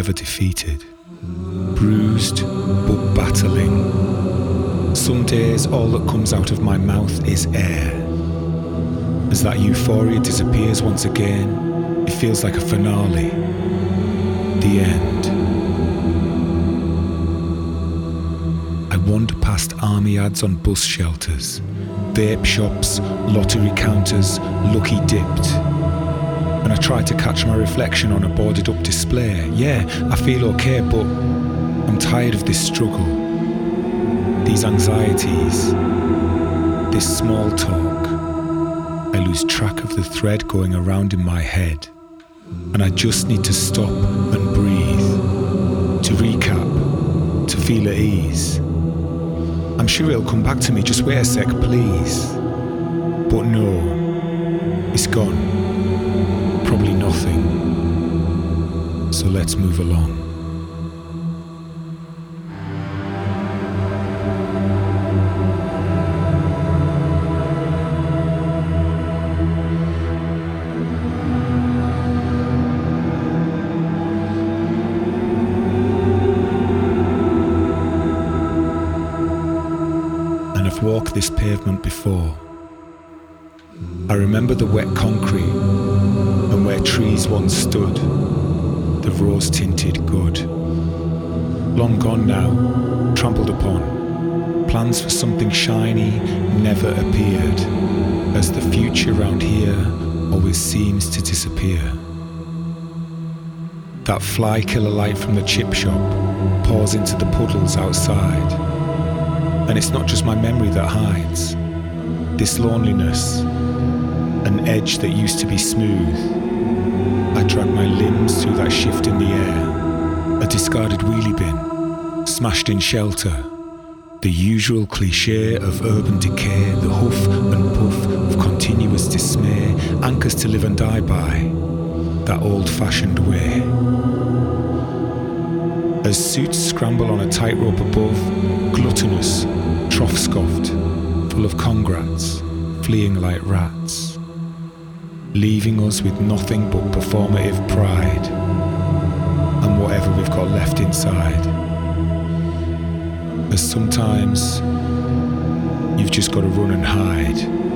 ever defeated. Bruised, but battling. Some days all that comes out of my mouth is air. As that euphoria disappears once again, it feels like a finale. The end. I wander past army ads on bus shelters, vape shops, lottery counters, lucky dipped. And I try to catch my reflection on a boarded up display. Yeah, I feel okay, but I'm tired of this struggle. These anxieties, this small talk. I lose track of the thread going around in my head. And I just need to stop and breathe. To recap, to feel at ease. I'm sure it'll come back to me, just wait a sec, please. But no, it's gone. Probably nothing. So let's move along. Walked this pavement before. I remember the wet concrete and where trees once stood, the rose-tinted good. Long gone now, trampled upon, plans for something shiny never appeared, as the future round here always seems to disappear. That fly killer light from the chip shop pours into the puddles outside. And it's not just my memory that hides. This loneliness, an edge that used to be smooth. I drag my limbs through that shift in the air. A discarded wheelie bin, smashed in shelter. The usual cliché of urban decay, the hoof and puff of continuous dismay, anchors to live and die by, that old-fashioned way. As suits scramble on a tightrope above, gluttonous, trough-scoffed, full of congrats, fleeing like rats, leaving us with nothing but performative pride and whatever we've got left inside. As sometimes you've just got to run and hide.